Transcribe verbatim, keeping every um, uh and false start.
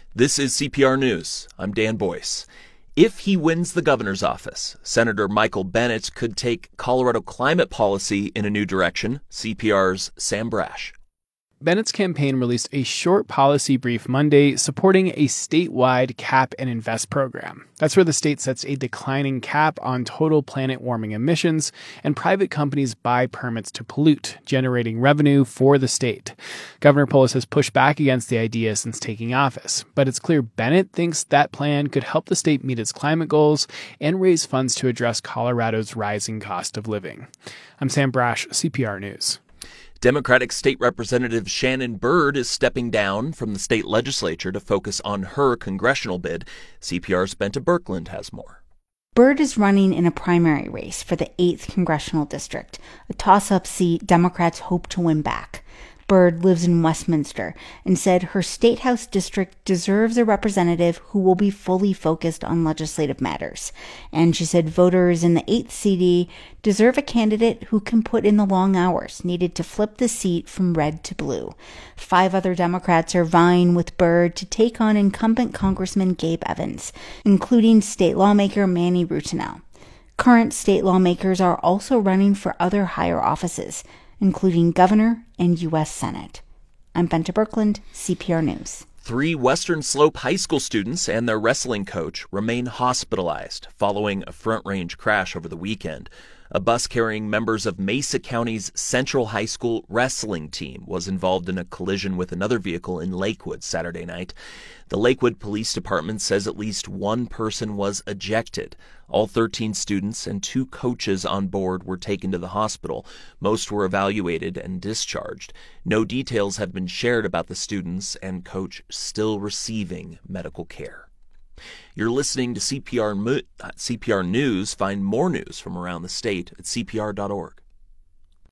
This is C P R News. I'm Dan Boyce. If he wins the governor's office, Senator Michael Bennet could take Colorado climate policy in a new direction. C P R's Sam Brash. Bennett's campaign released a short policy brief Monday supporting a statewide cap and invest program. That's where the state sets a declining cap on total planet warming emissions, and private companies buy permits to pollute, generating revenue for the state. Governor Polis has pushed back against the idea since taking office, but it's clear Bennet thinks that plan could help the state meet its climate goals and raise funds to address Colorado's rising cost of living. I'm Sam Brash, C P R News. Democratic State Representative Shannon Byrd is stepping down from the state legislature to focus on her congressional bid. C P R's Benta Birkeland has more. Byrd is running in a primary race for the eighth Congressional District, a toss-up seat Democrats hope to win back. Byrd lives in Westminster and said her State House district deserves a representative who will be fully focused on legislative matters. And she said voters in the eighth C D deserve a candidate who can put in the long hours needed to flip the seat from red to blue. Five other Democrats are vying with Byrd to take on incumbent Congressman Gabe Evans, including state lawmaker Manny Rutinel. Current state lawmakers are also running for other higher offices, including governor and U S Senate. I'm Benta Birkeland, C P R News. Three Western Slope High School students and their wrestling coach remain hospitalized following a Front Range crash over the weekend. A bus carrying members of Mesa County's Central High School wrestling team was involved in a collision with another vehicle in Lakewood Saturday night. The Lakewood Police Department says at least one person was ejected. All thirteen students and two coaches on board were taken to the hospital. Most were evaluated and discharged. No details have been shared about the students and coach still receiving medical care. You're listening to C P R, Mo- C P R News. Find more news from around the state at C P R dot org.